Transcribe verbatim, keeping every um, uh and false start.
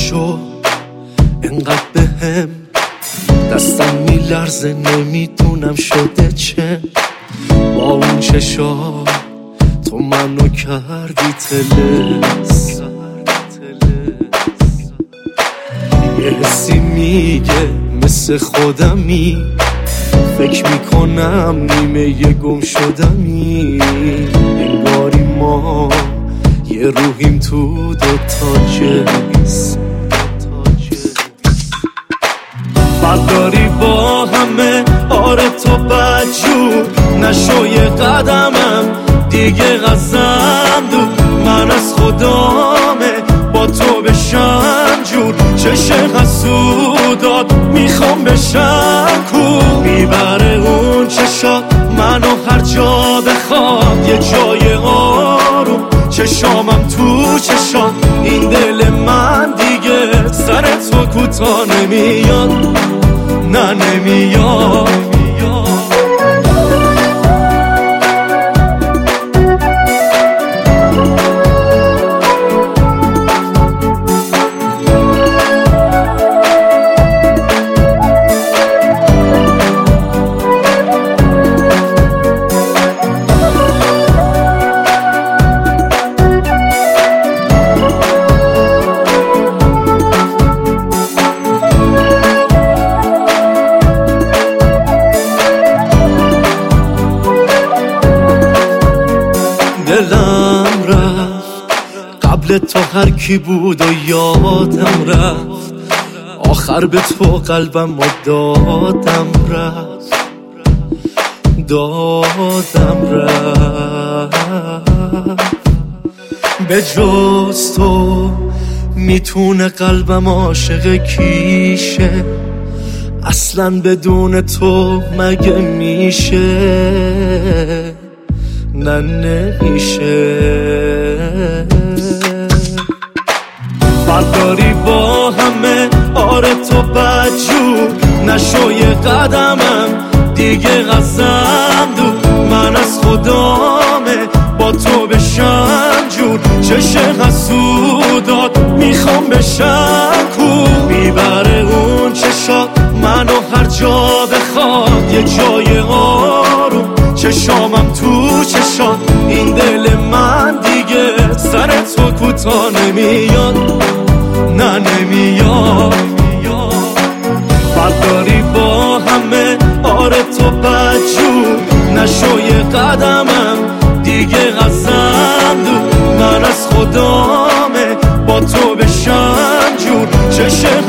نشو انقدر بهم، دستم میلرزه نمیدونم شده چه. با اون چشا تو منو کردی تلس، یه حسی میگه مثل خودمی، فکر میکنم نیمه گم شدمی. انگاری ما یه روحیم تو دوتا جنس، برداری با همه آره تو بدجور. نشو یه قدمم دیگه غزم دور، من از خدامه با تو بشم جور. چشم حسودات میخوام بشم کور، میبره اون چشات منو هر جا بخواد. یه جای آروم چشامم تو چشات، این دل من دیگه سر تو کوتاه نمیاد، نه نمیاد. دلم رفت قبل تو هر کی بود و یادم رفت، آخر به تو قلبم و دادم رفت، دادم رفت. به جز تو میتونه قلبم عاشق کیشه، اصلا بدون تو مگه میشه؟ نه نمیشه. برداری با همه آره تو بدجور. نشو یه قدمم دیگه غزم دور، من از خدامه با تو بشم جور. چشم حسودات میخوام بشم کور، میبره اون چشات منو هر جا بخواد. یه جای آروم چشامم تو چشات، این دل من دیگه سر تو کوتاه نمیاد، نه نمیاد. برداری با همه آره تو بدجور. نشو یه قدمم دیگه غزم دور، من از خدامه با تو بشم جور. چشم